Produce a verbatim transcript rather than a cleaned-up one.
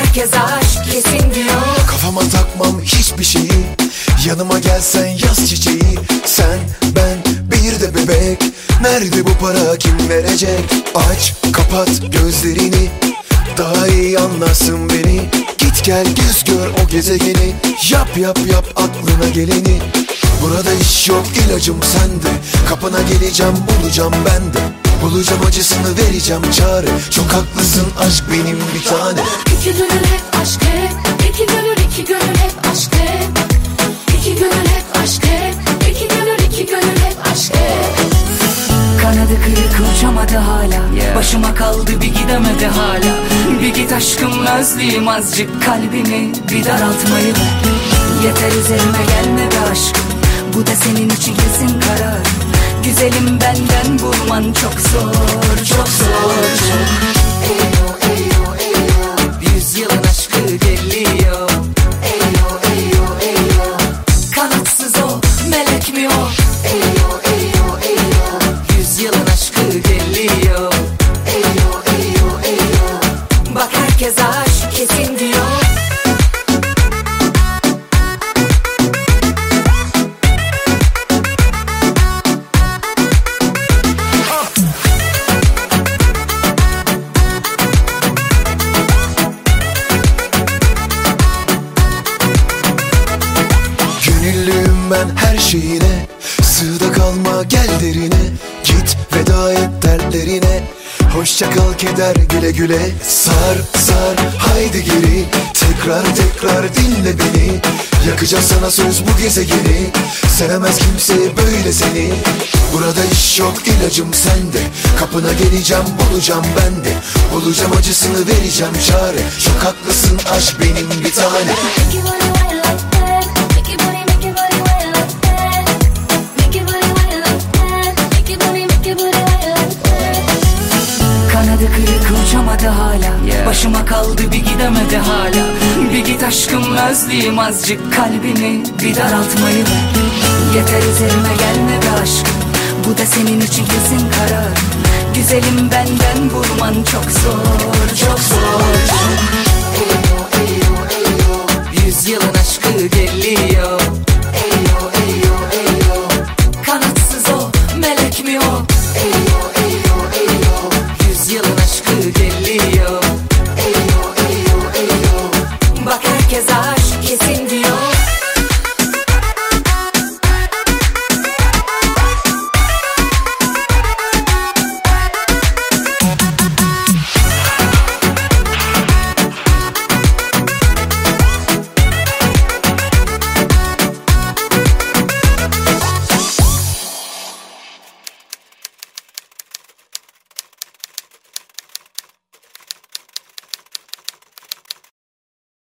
herkes aşk kesin diyor. Kafama takmam hiçbir şeyi, yanıma gelsen yaz çiçeği. Sen, ben, bir de bebek, nerede bu para, kim verecek? Aç, kapat gözlerini, daha iyi anlarsın beni. Git gel göz gör o gezegeni, yap yap yap aklına geleni. Burada iş yok, ilacım sende, kapına geleceğim, bulacağım ben de. Bulacağım acısını, vereceğim çare. Çok haklısın, aşk benim bir tane. İki gönül hep aşk hep, iki gönül iki gönül hep aşk hep. İki gönül hep aşk hep, iki gönül iki gönül hep aşk hep. Kanadı kırık uçamadı hala, yeah. Başıma kaldı bir gidemedi hala. Bir git aşkım, özleyeyim azıcık kalbini, bir daraltmayı ver. Yeter üzerime gelme be aşkım, bu da senin için kesin karar. Güzelim benden bulman çok zor, çok zor, çok. Eyo eyo eyo, Yüzyılın aşkı geliyor. eyo eyo eyo, Kanatsız o, melek mi o? eyo eyo eyo, Yüzyılın aşkı geliyor. eyo eyo eyo. Bak herkes aşk kesin diyor. Gönüllüyüm ben her şeyine, sığda kalma gel derine. Git veda et dertlerine, hoşça kal keder güle güle. Sar sar haydi geri, tekrar tekrar dinle beni. Yakacağım sana söz bu gezegeni, sevemez kimse böyle seni. Burada iş yok, ilacım sende, kapına geleceğim, bulacağım ben de. Bulacağım acısını, vereceğim çare. Çok haklısın, aşk benim bir tane. Kanadı kırık uçamadı hala, yeah. Başıma kaldı bir gidemedi hala. Bir git aşkım, özleyeyim azıcık kalbini, bir daraltmayı ver. Yeter üzerime gelme be aşkım, bu da senin için kesin karar. Güzelim benden bulman çok zor,